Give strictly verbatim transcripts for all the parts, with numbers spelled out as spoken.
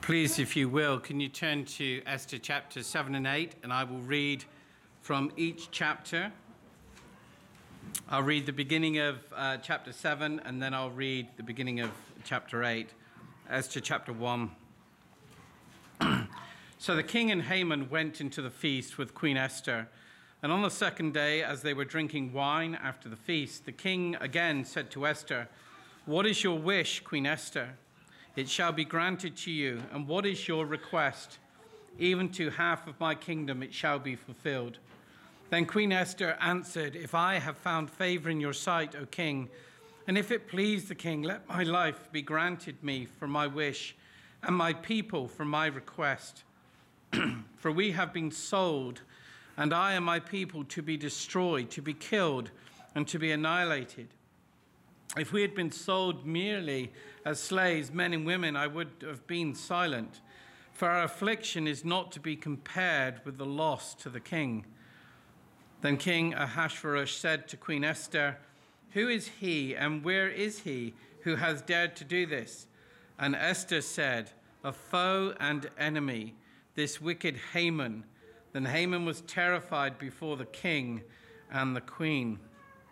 Please, if you will, can you turn to Esther chapter seven and eight, and I will read from each chapter. I'll read the beginning of uh, chapter seven, and then I'll read the beginning of chapter eight. Esther chapter one. So the king and Haman went into the feast with Queen Esther, and on the second day, as they were drinking wine after the feast, the king again said to Esther, "What is your wish, Queen Esther? It shall be granted to you. And what is your request? Even to half of my kingdom it shall be fulfilled." Then Queen Esther answered, "If I have found favor in your sight, O king, and if it please the king, let my life be granted me for my wish, and my people for my request. For we have been sold, and I and my people to be destroyed, to be killed, and to be annihilated. If we had been sold merely as slaves, men and women, I would have been silent. For our affliction is not to be compared with the loss to the king." Then King Ahasuerus said to Queen Esther, "Who is he and where is he who has dared to do this?" And Esther said, "A foe and enemy, this wicked Haman." Then Haman was terrified before the king and the queen.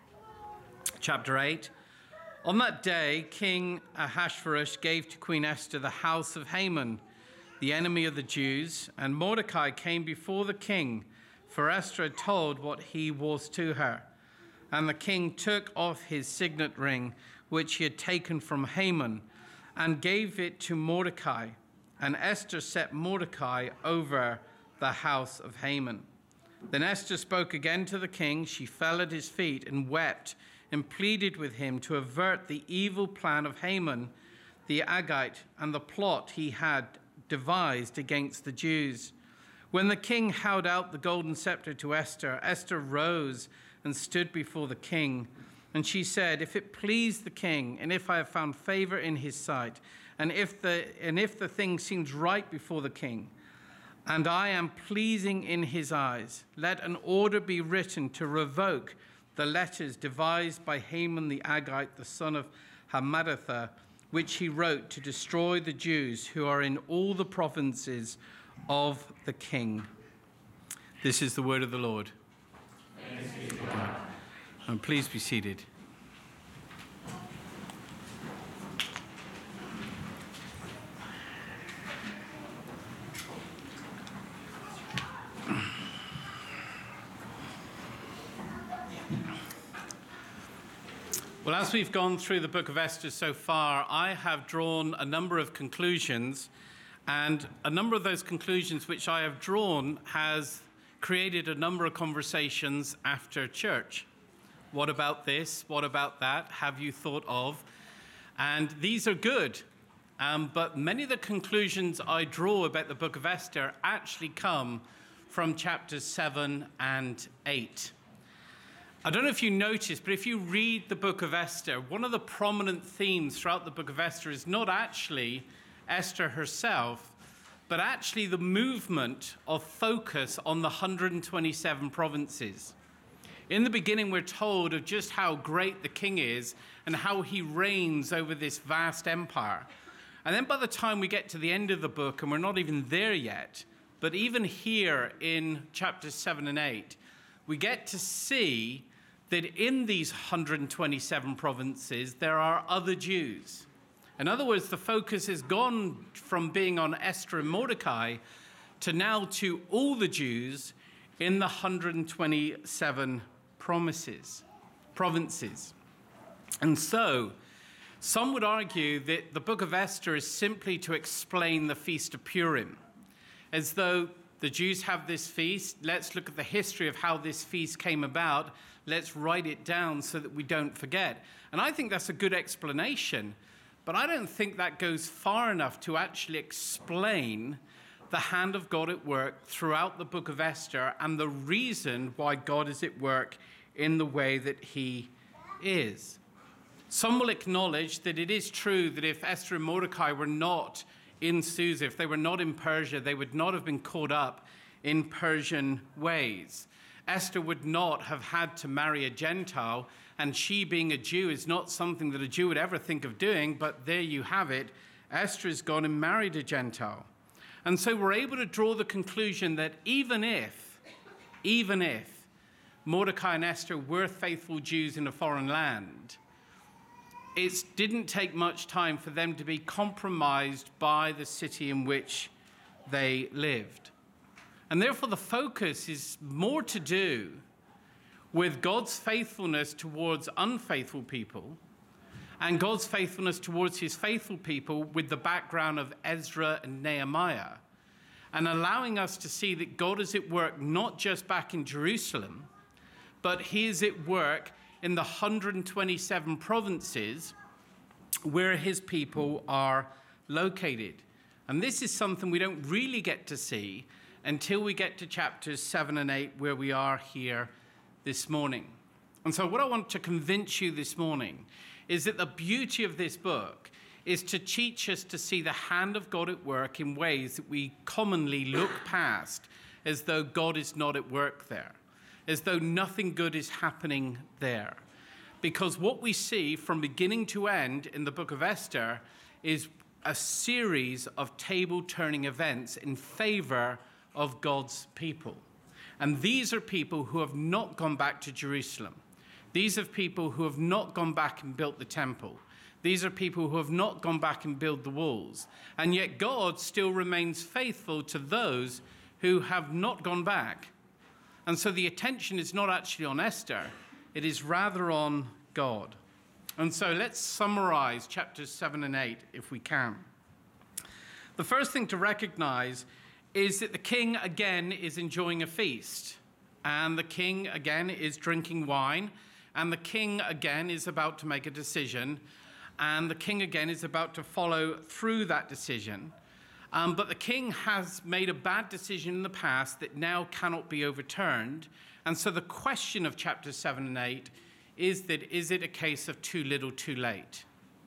Chapter eight. On that day, King Ahasuerus gave to Queen Esther the house of Haman, the enemy of the Jews, and Mordecai came before the king, for Esther had told what he was to her. And the king took off his signet ring, which he had taken from Haman, and gave it to Mordecai. And Esther set Mordecai over the house of Haman. Then Esther spoke again to the king. She fell at his feet and wept, and pleaded with him to avert the evil plan of Haman the Agagite and the plot he had devised against the Jews. When the king held out the golden scepter to Esther, Esther rose and stood before the king. And she said, "If it please the king, and if I have found favor in his sight, and if the and if the thing seems right before the king, and I am pleasing in his eyes, let an order be written to revoke the letters devised by Haman the Agagite, the son of Hammedatha, which he wrote to destroy the Jews who are in all the provinces of the king." This is the word of the Lord. Thanks be to God. And please be seated. Well, as we've gone through the book of Esther so far, I have drawn a number of conclusions, and a number of those conclusions which I have drawn has created a number of conversations after church. What about this? What about that? Have you thought of? And these are good, um, but many of the conclusions I draw about the book of Esther actually come from chapters seven and eight. I don't know if you noticed, but if you read the book of Esther, one of the prominent themes throughout the book of Esther is not actually Esther herself, but actually the movement of focus on the one hundred twenty-seven provinces. In the beginning, we're told of just how great the king is and how he reigns over this vast empire. And then by the time we get to the end of the book, and we're not even there yet, but even here in chapters seven and eight, we get to see that in these one hundred twenty-seven provinces, there are other Jews. In other words, the focus has gone from being on Esther and Mordecai to now to all the Jews in the one hundred twenty-seven promises, provinces. And so, some would argue that the book of Esther is simply to explain the Feast of Purim, as though the Jews have this feast. Let's look at the history of how this feast came about. Let's write it down so that we don't forget. And I think that's a good explanation, but I don't think that goes far enough to actually explain the hand of God at work throughout the book of Esther and the reason why God is at work in the way that he is. Some will acknowledge that it is true that if Esther and Mordecai were not in Susa, if they were not in Persia, they would not have been caught up in Persian ways. Esther would not have had to marry a Gentile, and she being a Jew is not something that a Jew would ever think of doing, but there you have it. Esther has gone and married a Gentile. And so we're able to draw the conclusion that even if, even if Mordecai and Esther were faithful Jews in a foreign land, it didn't take much time for them to be compromised by the city in which they lived. And therefore the focus is more to do with God's faithfulness towards unfaithful people and God's faithfulness towards his faithful people with the background of Ezra and Nehemiah, and allowing us to see that God is at work not just back in Jerusalem, but he is at work in the one hundred twenty-seven provinces where his people are located. And this is something we don't really get to see until we get to chapters seven and eight, where we are here this morning. And so what I want to convince you this morning is that the beauty of this book is to teach us to see the hand of God at work in ways that we commonly look past, as though God is not at work there, as though nothing good is happening there. Because what we see from beginning to end in the book of Esther is a series of table-turning events in favor of God's people. And these are people who have not gone back to Jerusalem. These are people who have not gone back and built the temple. These are people who have not gone back and built the walls. And yet God still remains faithful to those who have not gone back. And so the attention is not actually on Esther, it is rather on God. And so let's summarize chapters seven and eight if we can. The first thing to recognize is that the king again is enjoying a feast. And the king again is drinking wine. And the king again is about to make a decision. And the king again is about to follow through that decision. Um, but the king has made a bad decision in the past that now cannot be overturned. And so the question of chapters seven and eight is that, is it a case of too little, too late?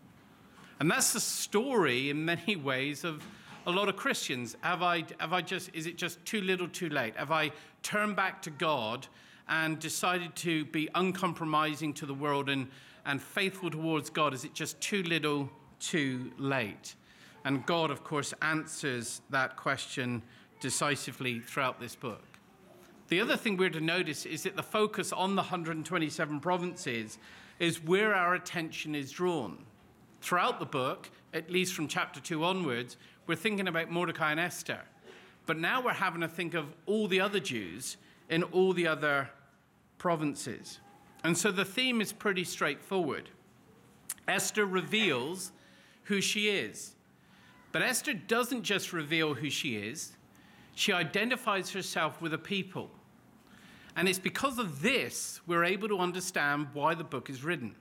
And that's the story in many ways of a lot of Christians. Have I, have I just, is it just too little, too late? Have I turned back to God and decided to be uncompromising to the world and, and faithful towards God? Is it just too little, too late? And God, of course, answers that question decisively throughout this book. The other thing we're to notice is that the focus on the one hundred twenty-seven provinces is where our attention is drawn. Throughout the book, at least from chapter two onwards, we're thinking about Mordecai and Esther. But now we're having to think of all the other Jews in all the other provinces. And so the theme is pretty straightforward. Esther reveals who she is. But Esther doesn't just reveal who she is. She identifies herself with a people. And it's because of this we're able to understand why the book is written.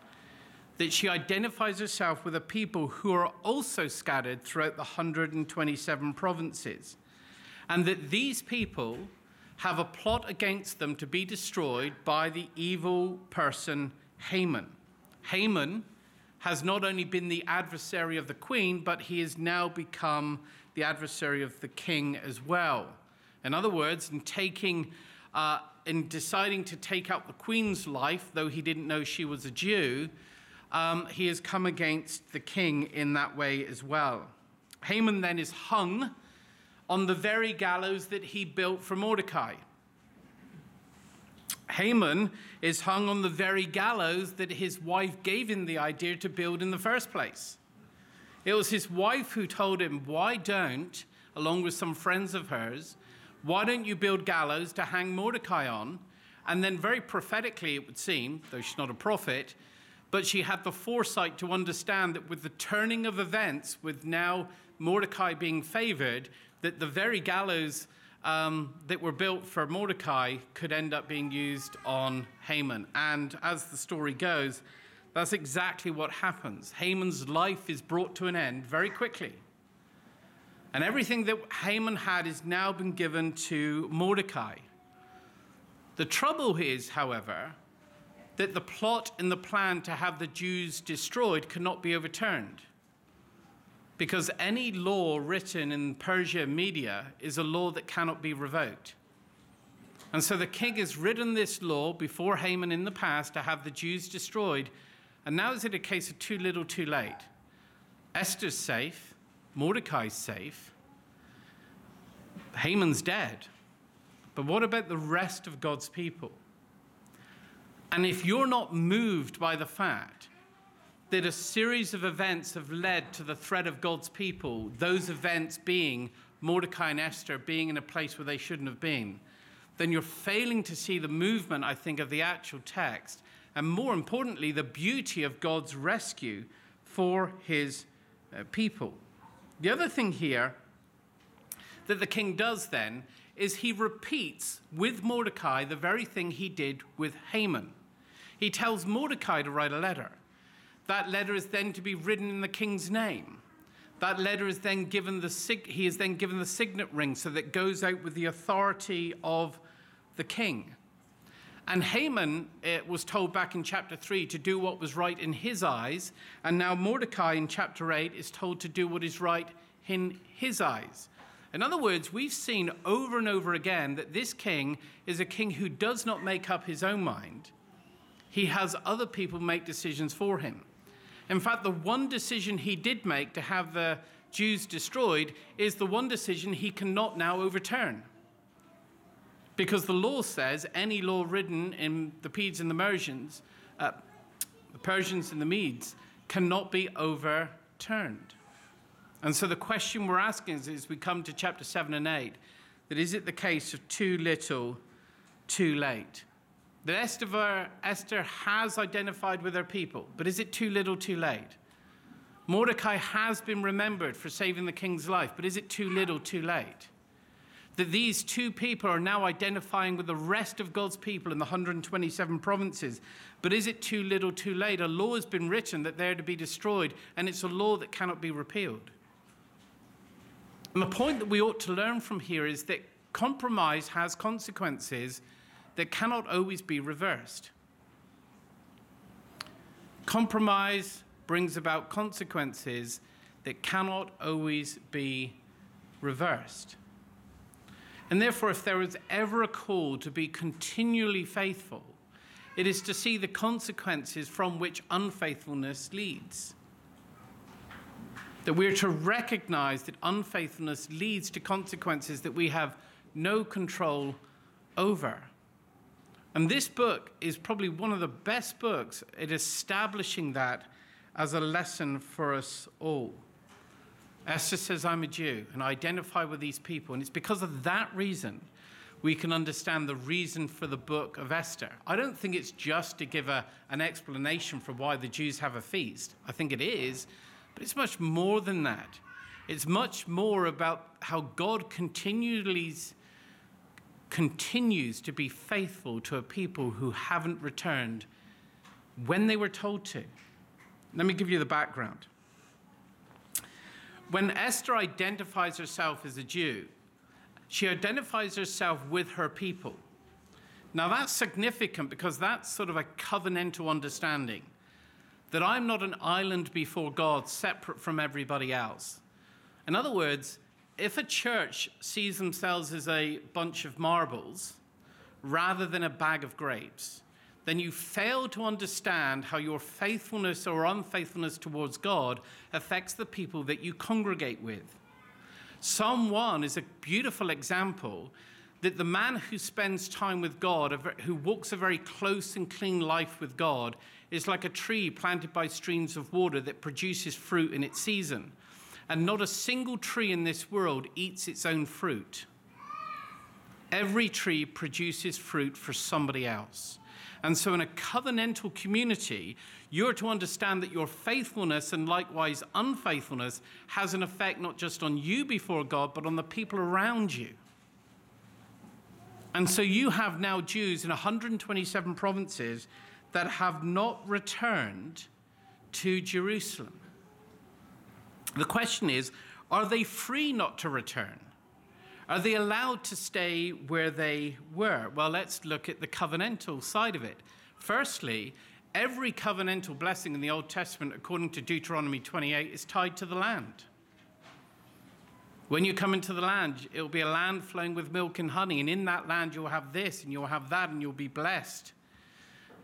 That she identifies herself with a people who are also scattered throughout the one hundred twenty-seven provinces. And that these people have a plot against them to be destroyed by the evil person Haman. Haman has not only been the adversary of the queen, but he has now become the adversary of the king as well. In other words, in taking, uh, in deciding to take out the queen's life, though he didn't know she was a Jew, um, he has come against the king in that way as well. Haman then is hung on the very gallows that he built for Mordecai. Haman is hung on the very gallows that his wife gave him the idea to build in the first place. It was his wife who told him, why don't, along with some friends of hers, why don't you build gallows to hang Mordecai on? And then very prophetically, it would seem, though she's not a prophet, but she had the foresight to understand that with the turning of events, with now Mordecai being favored, that the very gallows um, that were built for Mordecai could end up being used on Haman. And as the story goes, that's exactly what happens. Haman's life is brought to an end very quickly. And everything that Haman had is now been given to Mordecai. The trouble is, however, that the plot and the plan to have the Jews destroyed cannot be overturned. Because any law written in Persia media is a law that cannot be revoked. And so the king has written this law before Haman in the past to have the Jews destroyed. And now is it a case of too little, too late? Esther's safe. Mordecai's safe. Haman's dead. But what about the rest of God's people? And if you're not moved by the fact that a series of events have led to the threat of God's people, those events being Mordecai and Esther being in a place where they shouldn't have been, then you're failing to see the movement, I think, of the actual text, and more importantly, the beauty of God's rescue for his uh, people. The other thing here that the king does then is he repeats with Mordecai the very thing he did with Haman. He tells Mordecai to write a letter. That letter is then to be written in the king's name. That letter is then given the sig- he is then given the signet ring so that it goes out with the authority of the king. And Haman uh, was told back in chapter three to do what was right in his eyes, and now Mordecai in chapter eight is told to do what is right in his eyes. In other words, we've seen over and over again that this king is a king who does not make up his own mind. He has other people make decisions for him. In fact, the one decision he did make to have the Jews destroyed is the one decision he cannot now overturn. Because the law says any law written in the Medes and the Persians, uh, the Persians and the Medes, cannot be overturned. And so the question we're asking is, as we come to chapter seven and eight, that is it the case of too little, too late? That Esther, Esther has identified with her people, but is it too little, too late? Mordecai has been remembered for saving the king's life, but is it too little, too late? That these two people are now identifying with the rest of God's people in the one hundred twenty-seven provinces, but is it too little, too late? A law has been written that they're to be destroyed, and it's a law that cannot be repealed. And the point that we ought to learn from here is that compromise has consequences that cannot always be reversed. Compromise brings about consequences that cannot always be reversed. And therefore, if there is ever a call to be continually faithful, it is to see the consequences from which unfaithfulness leads. That we're to recognize that unfaithfulness leads to consequences that we have no control over. And this book is probably one of the best books at establishing that as a lesson for us all. Esther says, I'm a Jew, and I identify with these people. And it's because of that reason we can understand the reason for the book of Esther. I don't think it's just to give a, an explanation for why the Jews have a feast. I think it is, but it's much more than that. It's much more about how God continually continues to be faithful to a people who haven't returned when they were told to. Let me give you the background. When Esther identifies herself as a Jew, she identifies herself with her people. Now that's significant because that's sort of a covenantal understanding, that I'm not an island before God separate from everybody else. In other words, if a church sees themselves as a bunch of marbles rather than a bag of grapes, then you fail to understand how your faithfulness or unfaithfulness towards God affects the people that you congregate with. Psalm one is a beautiful example that the man who spends time with God, who walks a very close and clean life with God, is like a tree planted by streams of water that produces fruit in its season. And not a single tree in this world eats its own fruit. Every tree produces fruit for somebody else. And so in a covenantal community, you're to understand that your faithfulness and likewise unfaithfulness has an effect not just on you before God, but on the people around you. And so you have now Jews in one hundred twenty-seven provinces that have not returned to Jerusalem. The question is, are they free not to return? Are they allowed to stay where they were? Well, let's look at the covenantal side of it. Firstly, every covenantal blessing in the Old Testament, according to Deuteronomy twenty-eight, is tied to the land. When you come into the land, it will be a land flowing with milk and honey, and in that land you'll have this, and you'll have that, and you'll be blessed.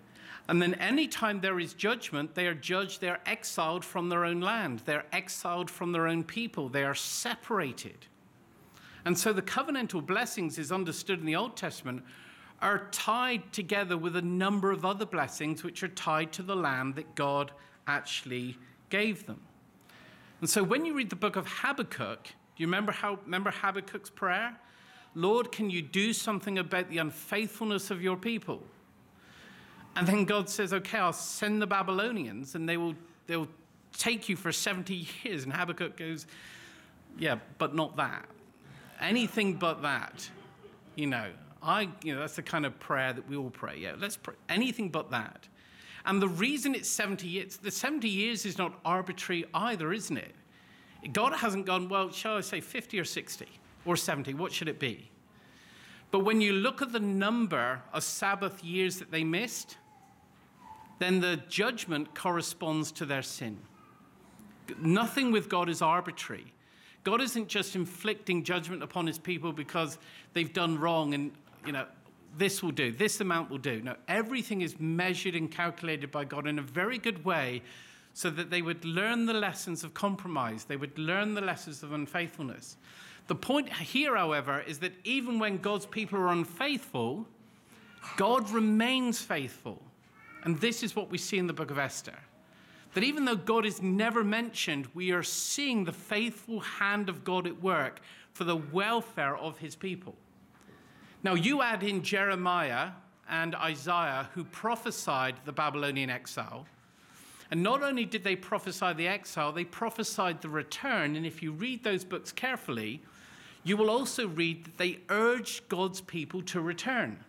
And then anytime there is judgment, they are judged, they are exiled from their own land. They're exiled from their own people. They are separated. And so the covenantal blessings, is understood in the Old Testament, are tied together with a number of other blessings which are tied to the land that God actually gave them. And so when you read the book of Habakkuk, do you remember how remember Habakkuk's prayer? Lord, can you do something about the unfaithfulness of your people? And then God says, okay, I'll send the Babylonians and they will they'll take you for seventy years. And Habakkuk goes, yeah, but not that. Anything but that. You know, I you know, that's the kind of prayer that we all pray. Yeah, let's pray. Anything but that. And the reason it's seventy years, the seventy years is not arbitrary either, isn't it? God hasn't gone, well, shall I say fifty or sixty or seventy? What should it be? But when you look at the number of Sabbath years that they missed, then the judgment corresponds to their sin. Nothing with God is arbitrary. God isn't just inflicting judgment upon his people because they've done wrong and, you know, this will do, this amount will do. No, everything is measured and calculated by God in a very good way so that they would learn the lessons of compromise. They would learn the lessons of unfaithfulness. The point here, however, is that even when God's people are unfaithful, God remains faithful. And this is what we see in the book of Esther. That even though God is never mentioned, we are seeing the faithful hand of God at work for the welfare of his people. Now, you add in Jeremiah and Isaiah, who prophesied the Babylonian exile. And not only did they prophesy the exile, they prophesied the return. And if you read those books carefully, you will also read that they urged God's people to return.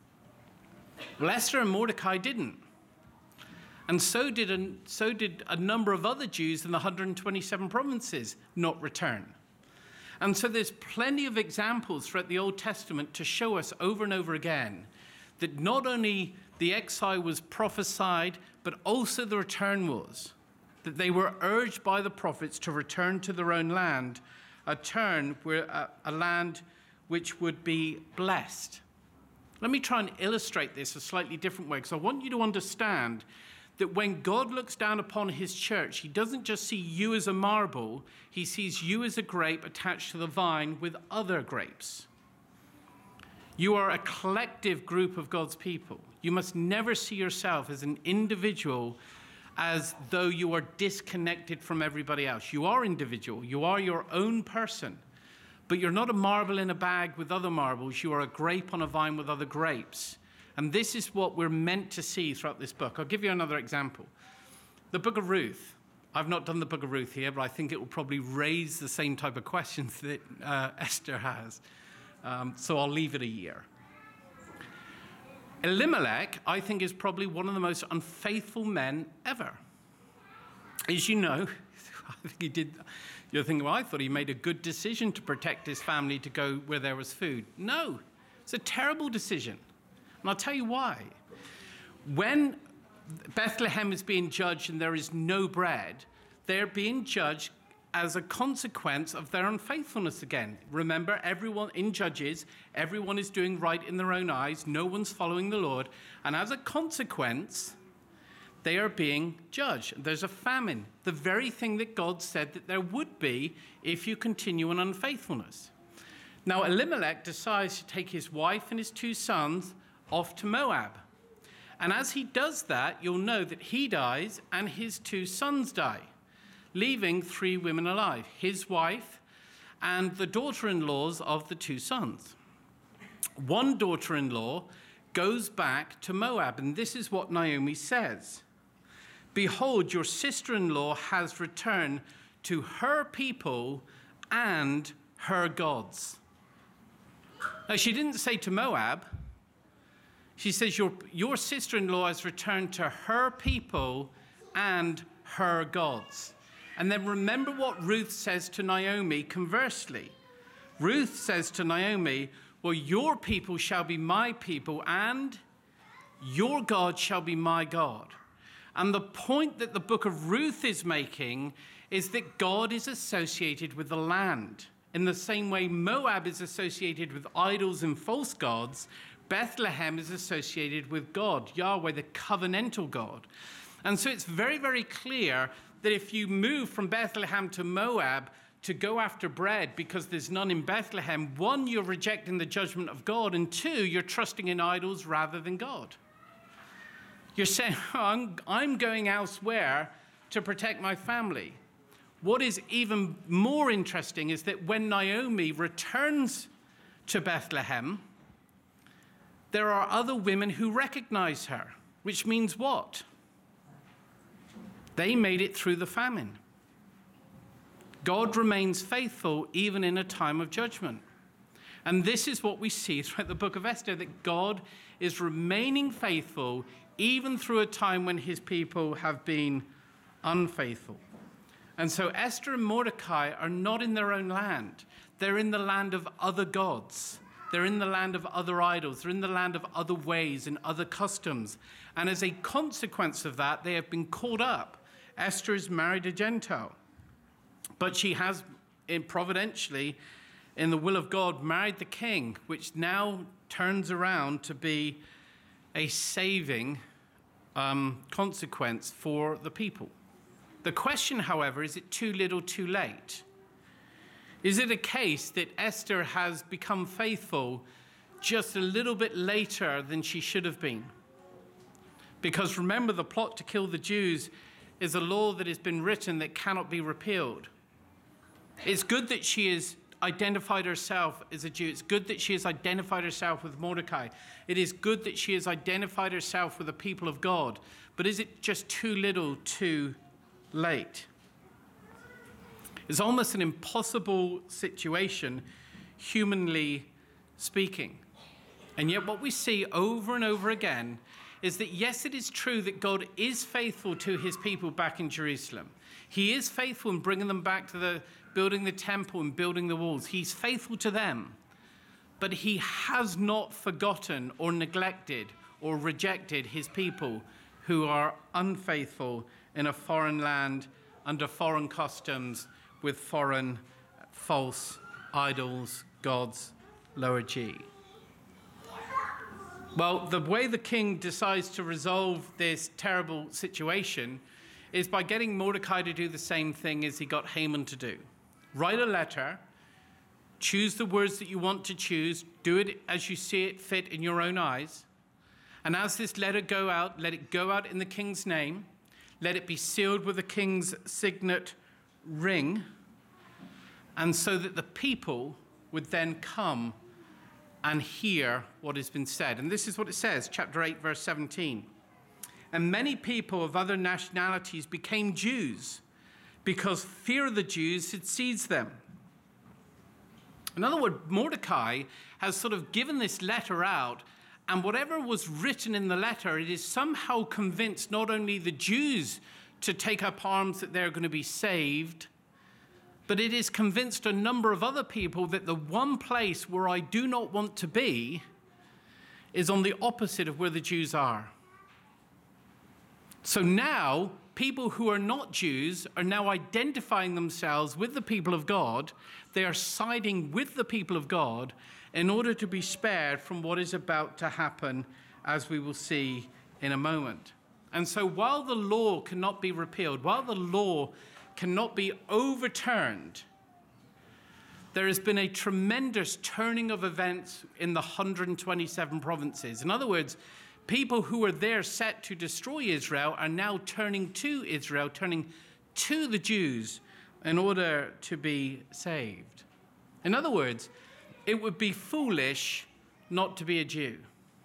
Well, Esther and Mordecai didn't. And so did, a, so did a number of other Jews in the one hundred twenty-seven provinces not return. And so there's plenty of examples throughout the Old Testament to show us over and over again that not only the exile was prophesied, but also the return was. That they were urged by the prophets to return to their own land, a turn where a, a land which would be blessed. Let me try and illustrate this a slightly different way, because I want you to understand that when God looks down upon his church, he doesn't just see you as a marble, he sees you as a grape attached to the vine with other grapes. You are a collective group of God's people. You must never see yourself as an individual as though you are disconnected from everybody else. You are individual. You are your own person. But you're not a marble in a bag with other marbles. You are a grape on a vine with other grapes. And this is what we're meant to see throughout this book. I'll give you another example. The book of Ruth. I've not done the book of Ruth here, but I think it will probably raise the same type of questions that uh, Esther has. Um, so I'll leave it a year. Elimelech, I think, is probably one of the most unfaithful men ever. As you know, I think he did. You're thinking, well, I thought he made a good decision to protect his family to go where there was food. No, it's a terrible decision. And I'll tell you why. When Bethlehem is being judged and there is no bread, they're being judged as a consequence of their unfaithfulness again. Remember, everyone in Judges, everyone is doing right in their own eyes. No one's following the Lord. And as a consequence, they are being judged. There's a famine, the very thing that God said that there would be if you continue in unfaithfulness. Now, Elimelech decides to take his wife and his two sons off to Moab. And as he does that, you'll know that he dies and his two sons die, leaving three women alive, his wife and the daughter-in-laws of the two sons. One daughter-in-law goes back to Moab, and this is what Naomi says. Behold, your sister-in-law has returned to her people and her gods. Now, she didn't say to Moab. She says your, your sister-in-law has returned to her people and her gods. And then remember what Ruth says to Naomi conversely. Ruth says to Naomi, well, your people shall be my people and your God shall be my God. And the point that the book of Ruth is making is that God is associated with the land. In the same way Moab is associated with idols and false gods, Bethlehem is associated with God, Yahweh, the covenantal God. And so it's very, very clear that if you move from Bethlehem to Moab to go after bread because there's none in Bethlehem, one, you're rejecting the judgment of God, and two, you're trusting in idols rather than God. You're saying, oh, I'm, I'm going elsewhere to protect my family. What is even more interesting is that when Naomi returns to Bethlehem, there are other women who recognize her, which means what? They made it through the famine. God remains faithful even in a time of judgment. And this is what we see throughout the book of Esther, that God is remaining faithful even through a time when his people have been unfaithful. And so Esther and Mordecai are not in their own land. They're in the land of other gods. They're in the land of other idols. They're in the land of other ways and other customs. And as a consequence of that, they have been caught up. Esther is married a Gentile. But she has, in providentially, in the will of God, married the king, which now turns around to be a saving um, consequence for the people. The question, however, is it too little too late? Is it a case that Esther has become faithful just a little bit later than she should have been? Because remember, the plot to kill the Jews is a law that has been written that cannot be repealed. It's good that she has identified herself as a Jew. It's good that she has identified herself with Mordecai. It is good that she has identified herself with the people of God. But is it just too little too late? It's almost an impossible situation, humanly speaking. And yet what we see over and over again is that, yes, it is true that God is faithful to his people back in Jerusalem. He is faithful in bringing them back to the building the temple and building the walls. He's faithful to them. But he has not forgotten or neglected or rejected his people who are unfaithful in a foreign land, under foreign customs, with foreign false idols, gods, lower G. Well, the way the king decides to resolve this terrible situation is by getting Mordecai to do the same thing as he got Haman to do. Write a letter, choose the words that you want to choose, do it as you see it fit in your own eyes, and as this letter go out, let it go out in the king's name, let it be sealed with the king's signet ring, and so that the people would then come and hear what has been said. And this is what it says, chapter eight, verse seventeen. And many people of other nationalities became Jews because fear of the Jews had seized them. In other words, Mordecai has sort of given this letter out, and whatever was written in the letter, it is somehow convinced not only the Jews to take up arms that they're going to be saved, but it is convinced a number of other people that the one place where I do not want to be is on the opposite of where the Jews are. So now, people who are not Jews are now identifying themselves with the people of God. They are siding with the people of God in order to be spared from what is about to happen, as we will see in a moment. And so while the law cannot be repealed, while the law cannot be overturned, there has been a tremendous turning of events in the one hundred twenty-seven provinces. In other words, people who were there set to destroy Israel are now turning to Israel, turning to the Jews in order to be saved. In other words, it would be foolish not to be a Jew.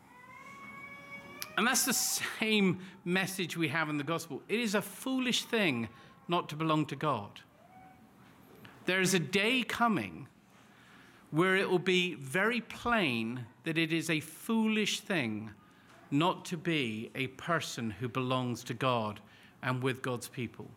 And that's the same message we have in the gospel. It is a foolish thing not to belong to God. There is a day coming where it will be very plain that it is a foolish thing not to be a person who belongs to God and with God's people.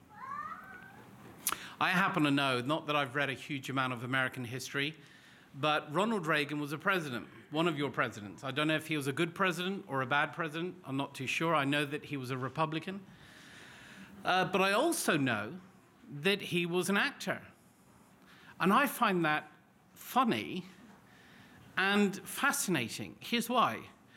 I happen to know, not that I've read a huge amount of American history, but Ronald Reagan was a president, one of your presidents. I don't know if he was a good president or a bad president. I'm not too sure. I know that he was a Republican. Uh, but I also know that he was an actor. And I find that funny and fascinating. Here's why.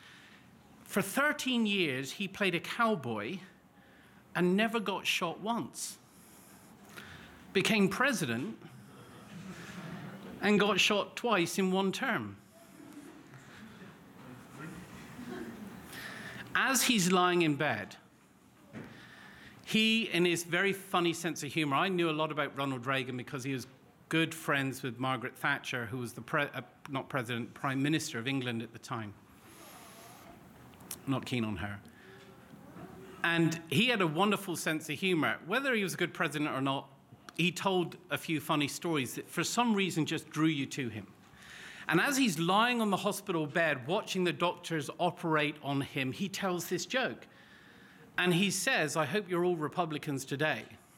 For thirteen years, he played a cowboy and never got shot once. Became president and got shot twice in one term. As he's lying in bed, he, in his very funny sense of humor, I knew a lot about Ronald Reagan because he was good friends with Margaret Thatcher, who was the, pre uh, not president, Prime Minister of England at the time. Not keen on her. And he had a wonderful sense of humor. Whether he was a good president or not, he told a few funny stories that for some reason just drew you to him. And as he's lying on the hospital bed watching the doctors operate on him, he tells this joke. And he says, "I hope you're all Republicans today."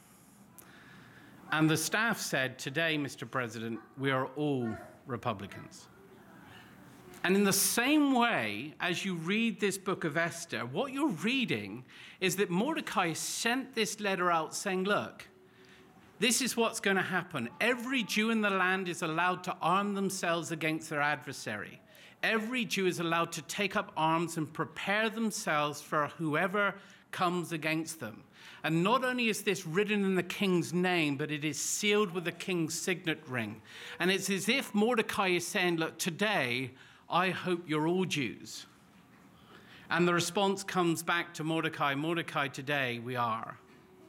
And the staff said, "Today, Mister President, we are all Republicans." And in the same way, as you read this book of Esther, what you're reading is that Mordecai sent this letter out saying, look, this is what's going to happen. Every Jew in the land is allowed to arm themselves against their adversary. Every Jew is allowed to take up arms and prepare themselves for whoever comes against them. And not only is this written in the king's name, but it is sealed with the king's signet ring. And it's as if Mordecai is saying, look, today, I hope you're all Jews. And the response comes back to Mordecai, Mordecai, today we are.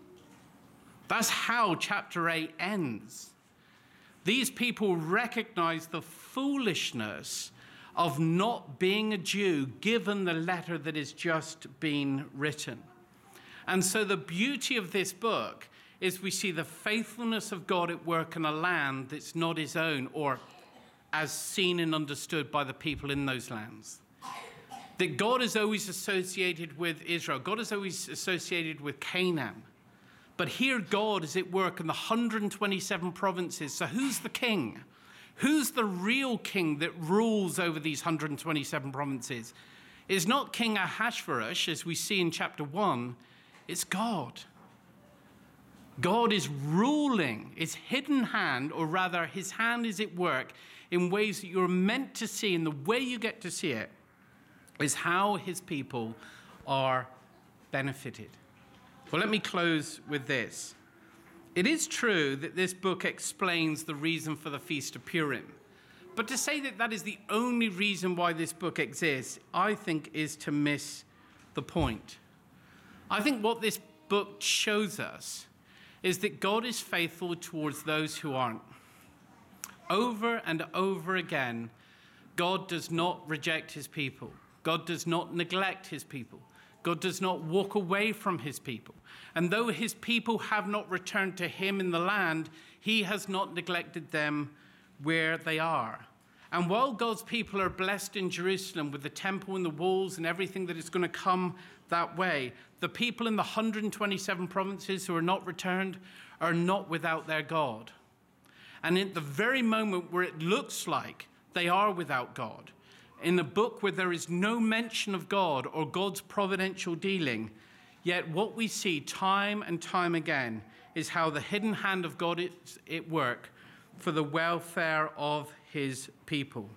That's how chapter eight ends. These people recognize the foolishness of not being a Jew given the letter that has just been written. And so the beauty of this book is we see the faithfulness of God at work in a land that's not his own, or as seen and understood by the people in those lands. That God is always associated with Israel. God is always associated with Canaan. But here God is at work in the one hundred twenty-seven provinces. So who's the king? Who's the real king that rules over these one hundred twenty-seven provinces? It's not King Ahasuerus, as we see in chapter one. It's God. God is ruling. His hidden hand, or rather his hand is at work in ways that you're meant to see, and the way you get to see it is how his people are benefited. Well, let me close with this. It is true that this book explains the reason for the Feast of Purim. But to say that that is the only reason why this book exists, I think is to miss the point. I think what this book shows us is that God is faithful towards those who aren't. Over and over again, God does not reject his people. God does not neglect his people. God does not walk away from his people. And though his people have not returned to him in the land, he has not neglected them where they are. And while God's people are blessed in Jerusalem with the temple and the walls and everything that is going to come that way, the people in the one hundred twenty-seven provinces who are not returned are not without their God. And at the very moment where it looks like they are without God, in a book where there is no mention of God or God's providential dealing, yet what we see time and time again is how the hidden hand of God is at work for the welfare of his people.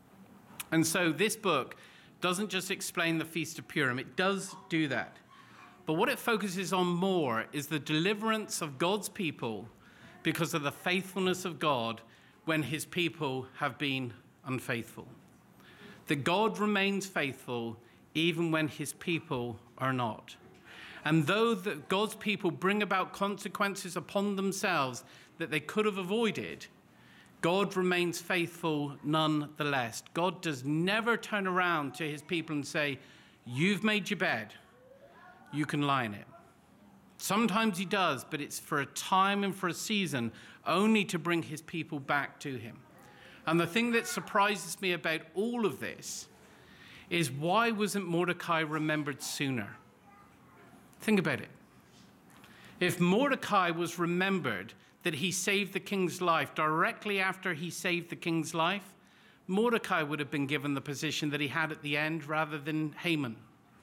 And so this book doesn't just explain the Feast of Purim, it does do that. But what it focuses on more is the deliverance of God's people because of the faithfulness of God when his people have been unfaithful. That God remains faithful even when his people are not. And though the, God's people bring about consequences upon themselves that they could have avoided, God remains faithful nonetheless. God does never turn around to his people and say, you've made your bed, you can lie in it. Sometimes he does, but it's for a time and for a season, only to bring his people back to him. And the thing that surprises me about all of this is, why wasn't Mordecai remembered sooner? Think about it. If Mordecai was remembered that he saved the king's life directly after he saved the king's life, Mordecai would have been given the position that he had at the end rather than Haman.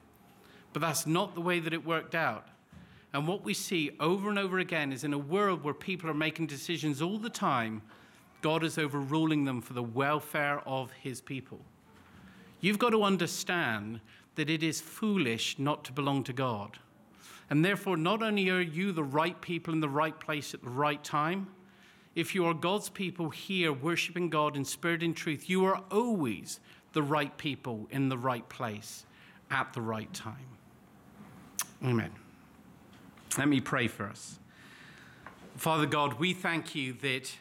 But that's not the way that it worked out. And what we see over and over again is, in a world where people are making decisions all the time, God is overruling them for the welfare of his people. You've got to understand that it is foolish not to belong to God. And therefore, not only are you the right people in the right place at the right time, if you are God's people here worshiping God in spirit and truth, you are always the right people in the right place at the right time. Amen. Let me pray for us. Father God, we thank you that,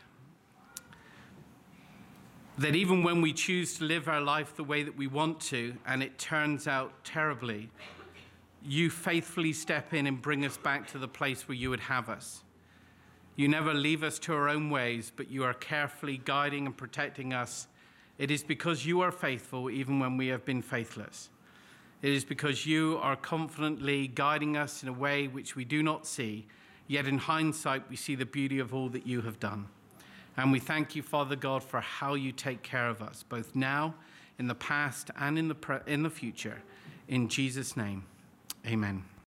that even when we choose to live our life the way that we want to, and it turns out terribly, you faithfully step in and bring us back to the place where you would have us. You never leave us to our own ways, but you are carefully guiding and protecting us. It is because you are faithful even when we have been faithless. It is because you are confidently guiding us in a way which we do not see, yet in hindsight we see the beauty of all that you have done. And we thank you, Father God, for how you take care of us, both now, in the past, and in the, pre- in the future. In Jesus' name, amen.